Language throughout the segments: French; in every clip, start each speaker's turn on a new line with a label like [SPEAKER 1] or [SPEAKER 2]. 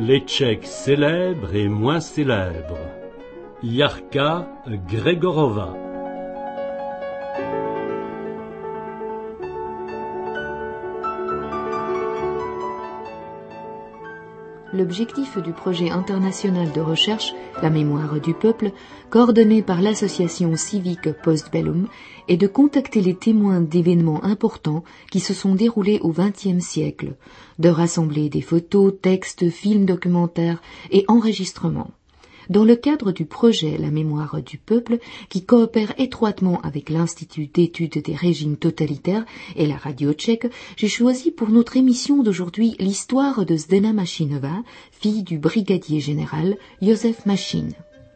[SPEAKER 1] les Tchèques célèbres et moins célèbres. Yarka Grégorova.
[SPEAKER 2] L'objectif du projet international de recherche, la mémoire du peuple, coordonné par l'association civique Postbellum, est de contacter les témoins d'événements importants qui se sont déroulés au XXe siècle, de rassembler des photos, textes, films documentaires et enregistrements. Dans le cadre du projet La mémoire du peuple, qui coopère étroitement avec l'Institut d'études des régimes totalitaires et la radio tchèque, j'ai choisi pour notre émission d'aujourd'hui l'histoire de Zdena Mašínová, fille du brigadier général Josef Mašín.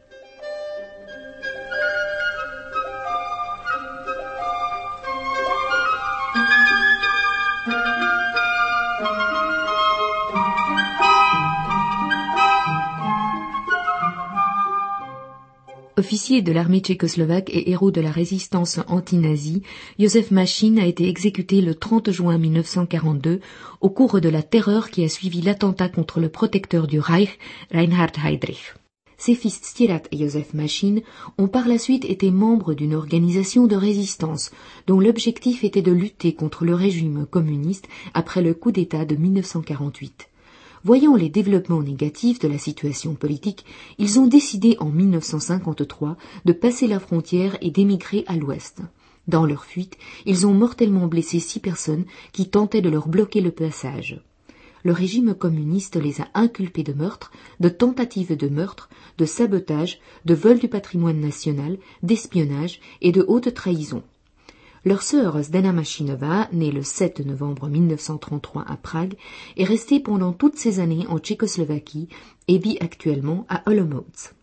[SPEAKER 2] Officier de l'armée tchécoslovaque et héros de la résistance anti-nazie, Josef Mašín a été exécuté le 30 juin 1942 au cours de la terreur qui a suivi l'attentat contre le protecteur du Reich, Reinhard Heydrich. Ses fils Ctirad et Josef Mašín ont par la suite été membres d'une organisation de résistance dont l'objectif était de lutter contre le régime communiste après le coup d'État de 1948. Voyant les développements négatifs de la situation politique, ils ont décidé en 1953 de passer la frontière et d'émigrer à l'ouest. Dans leur fuite, ils ont mortellement blessé 6 personnes qui tentaient de leur bloquer le passage. Le régime communiste les a inculpés de meurtre, de tentative de meurtre, de sabotage, de vol du patrimoine national, d'espionnage et de haute trahison. Leur sœur Zdena Mašínová, née le 7 novembre 1933 à Prague, est restée pendant toutes ces années en Tchécoslovaquie et vit actuellement à Olomouc.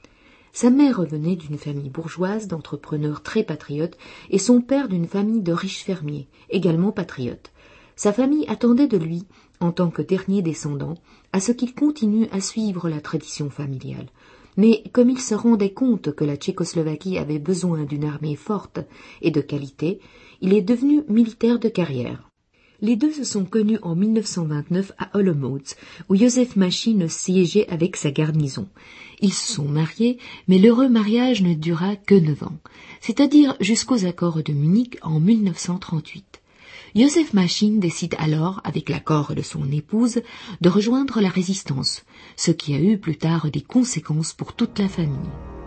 [SPEAKER 2] Sa mère venait d'une famille bourgeoise d'entrepreneurs très patriotes et son père d'une famille de riches fermiers, également patriotes. Sa famille attendait de lui, en tant que dernier descendant, à ce qu'il continue à suivre la tradition familiale. Mais comme il se rendait compte que la Tchécoslovaquie avait besoin d'une armée forte et de qualité, il est devenu militaire de carrière. Les deux se sont connus en 1929 à Olomouc, où Josef Mašín siégeait avec sa garnison. Ils se sont mariés, mais l'heureux mariage ne dura que 9 ans, c'est-à-dire jusqu'aux accords de Munich en 1938. Josef Mašín décide alors, avec l'accord de son épouse, de rejoindre la résistance, ce qui a eu plus tard des conséquences pour toute la famille.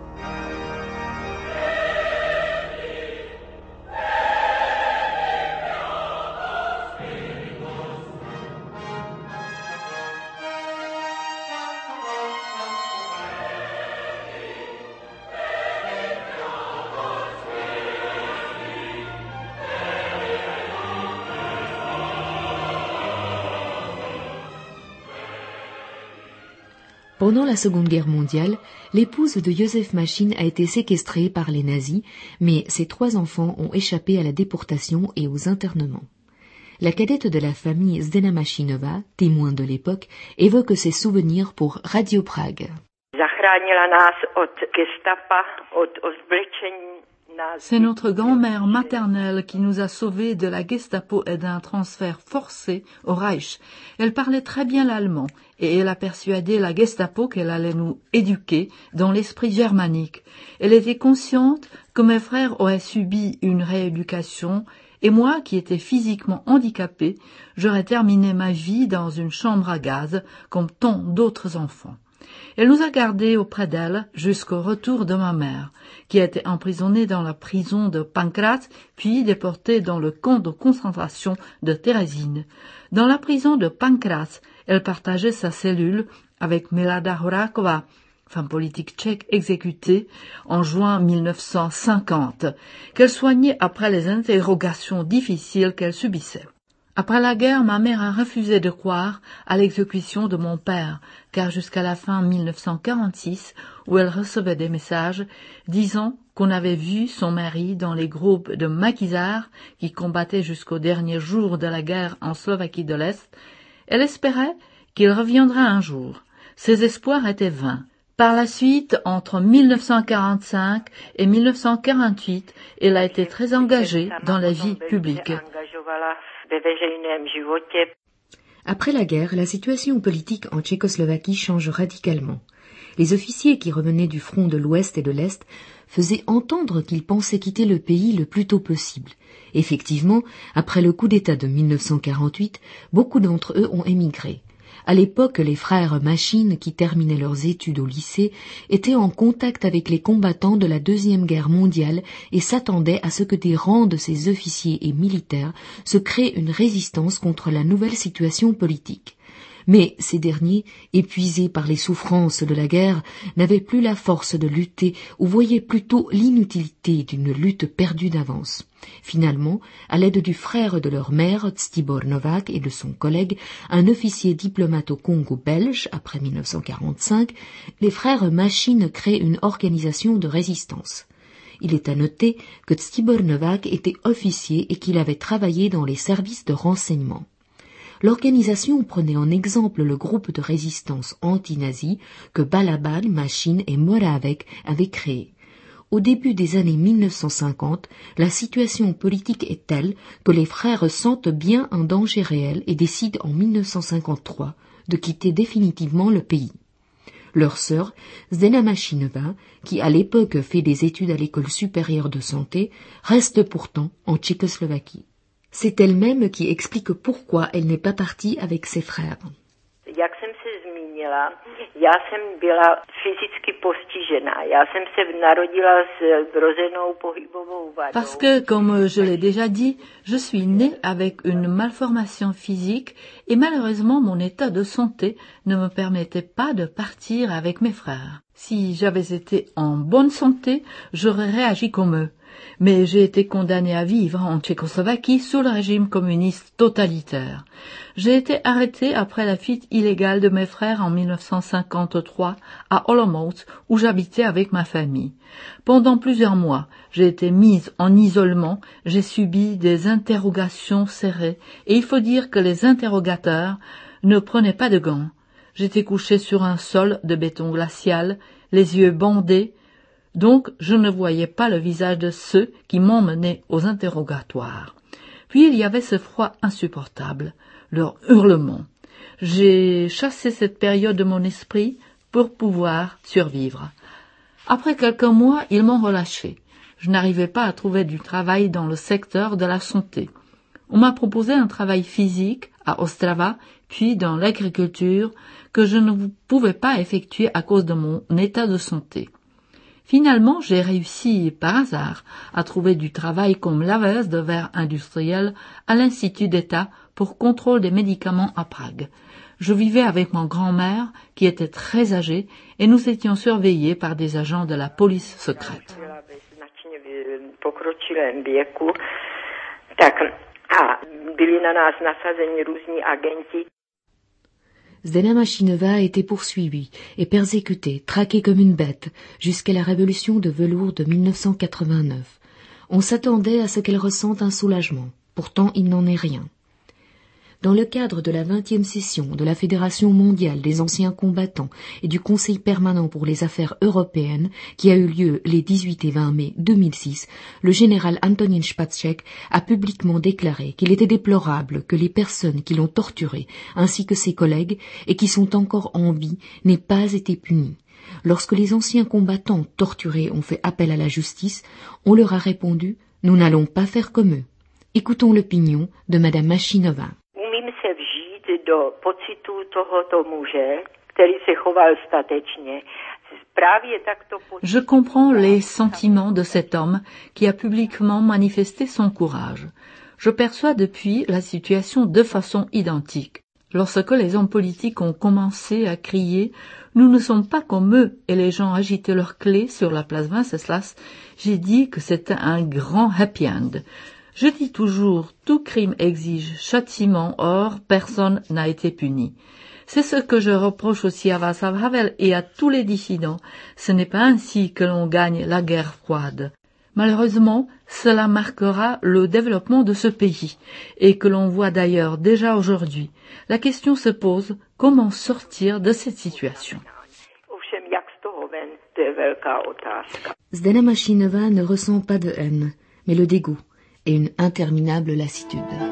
[SPEAKER 2] Pendant la Seconde Guerre mondiale, l'épouse de Josef Mašín a été séquestrée par les nazis, mais ses 3 enfants ont échappé à la déportation et aux internements. La cadette de la famille Zdena Mašínová, témoin de l'époque, évoque ses souvenirs pour Radio Prague.
[SPEAKER 3] C'est notre grand-mère maternelle qui nous a sauvés de la Gestapo et d'un transfert forcé au Reich. Elle parlait très bien l'allemand et elle a persuadé la Gestapo qu'elle allait nous éduquer dans l'esprit germanique. Elle était consciente que mes frères auraient subi une rééducation et moi, qui étais physiquement handicapé, j'aurais terminé ma vie dans une chambre à gaz comme tant d'autres enfants. Elle nous a gardés auprès d'elle jusqu'au retour de ma mère, qui a été emprisonnée dans la prison de Pankrácz, puis déportée dans le camp de concentration de Terezín. Dans la prison de Pankrácz, elle partageait sa cellule avec Milada Horáková, femme politique tchèque exécutée en juin 1950, qu'elle soignait après les interrogations difficiles qu'elle subissait. Après la guerre, ma mère a refusé de croire à l'exécution de mon père, car jusqu'à la fin 1946, où elle recevait des messages disant qu'on avait vu son mari dans les groupes de maquisards qui combattaient jusqu'au dernier jour de la guerre en Slovaquie de l'Est, elle espérait qu'il reviendrait un jour. Ses espoirs étaient vains. Par la suite, entre 1945 et 1948, elle a été très engagée dans la vie publique.
[SPEAKER 2] Après la guerre, la situation politique en Tchécoslovaquie change radicalement. Les officiers qui revenaient du front de l'Ouest et de l'Est faisaient entendre qu'ils pensaient quitter le pays le plus tôt possible. Effectivement, après le coup d'État de 1948, beaucoup d'entre eux ont émigré. À l'époque, les frères Machine, qui terminaient leurs études au lycée, étaient en contact avec les combattants de la Deuxième Guerre mondiale et s'attendaient à ce que des rangs de ces officiers et militaires se créent une résistance contre la nouvelle situation politique. Mais ces derniers, épuisés par les souffrances de la guerre, n'avaient plus la force de lutter ou voyaient plutôt l'inutilité d'une lutte perdue d'avance. Finalement, à l'aide du frère de leur mère, Ctibor Novák, et de son collègue, un officier diplomate au Congo belge, après 1945, les frères Machine créent une organisation de résistance. Il est à noter que Ctibor Novák était officier et qu'il avait travaillé dans les services de renseignement. L'organisation prenait en exemple le groupe de résistance anti-nazi que Balaban, Machine et Moravec avaient créé. Au début des années 1950, la situation politique est telle que les frères sentent bien un danger réel et décident en 1953 de quitter définitivement le pays. Leur sœur, Zdena Machinova, qui à l'époque fait des études à l'école supérieure de santé, reste pourtant en Tchécoslovaquie. C'est elle-même qui explique pourquoi elle n'est pas partie avec ses frères.
[SPEAKER 4] Jak jsem se zmínila, já jsem byla fyzicky postižená. Já jsem se narodila s vrozenou pohybovou vadou.
[SPEAKER 3] Parce que, comme je l'ai déjà dit, je suis née avec une malformation physique et malheureusement mon état de santé ne me permettait pas de partir avec mes frères. Si j'avais été en bonne santé, j'aurais réagi comme eux. Mais j'ai été condamnée à vivre en Tchécoslovaquie sous le régime communiste totalitaire. J'ai été arrêtée après la fuite illégale de mes frères en 1953 à Olomouc, où j'habitais avec ma famille. Pendant plusieurs mois, j'ai été mise en isolement, j'ai subi des interrogations serrées, et il faut dire que les interrogateurs ne prenaient pas de gants. J'étais couchée sur un sol de béton glacial, les yeux bandés, donc je ne voyais pas le visage de ceux qui m'emmenaient aux interrogatoires. Puis il y avait ce froid insupportable, leurs hurlements. J'ai chassé cette période de mon esprit pour pouvoir survivre. Après quelques mois, ils m'ont relâché. Je n'arrivais pas à trouver du travail dans le secteur de la santé. On m'a proposé un travail physique à Ostrava, puis dans l'agriculture, que je ne pouvais pas effectuer à cause de mon état de santé. Finalement, j'ai réussi par hasard à trouver du travail comme laveuse de verre industriel à l'Institut d'État pour contrôle des médicaments à Prague. Je vivais avec ma grand-mère, qui était très âgée, et nous étions surveillés par des agents de la police secrète.
[SPEAKER 2] Zdena Machinova a été poursuivie et persécutée, traquée comme une bête, jusqu'à la révolution de velours de 1989. On s'attendait à ce qu'elle ressente un soulagement. Pourtant, il n'en est rien. Dans le cadre de la 20e session de la Fédération mondiale des anciens combattants et du Conseil permanent pour les affaires européennes, qui a eu lieu les 18 et 20 mai 2006, le général Antonín Špaček a publiquement déclaré qu'il était déplorable que les personnes qui l'ont torturé, ainsi que ses collègues, et qui sont encore en vie, n'aient pas été punies. Lorsque les anciens combattants torturés ont fait appel à la justice, on leur a répondu « Nous n'allons pas faire comme eux ». Écoutons l'opinion de Madame Machinova.
[SPEAKER 4] Do pocitu tohoto muže, který se choval statečně.
[SPEAKER 3] Je comprends les sentiments de cet homme qui a publiquement manifesté son courage. Je perçois depuis la situation de façon identique. Lorsque les hommes politiques ont commencé à crier « Nous ne sommes pas comme eux » et les gens agitaient leurs clés sur la place Wenceslas, j'ai dit que c'était un grand happy end. Je dis toujours, tout crime exige châtiment, or personne n'a été puni. C'est ce que je reproche aussi à Václav Havel et à tous les dissidents. Ce n'est pas ainsi que l'on gagne la guerre froide. Malheureusement, cela marquera le développement de ce pays, et que l'on voit d'ailleurs déjà aujourd'hui. La question se pose, comment sortir de cette situation?
[SPEAKER 2] Zdena Machinova ne ressent pas de haine, mais le dégoût et une interminable lassitude.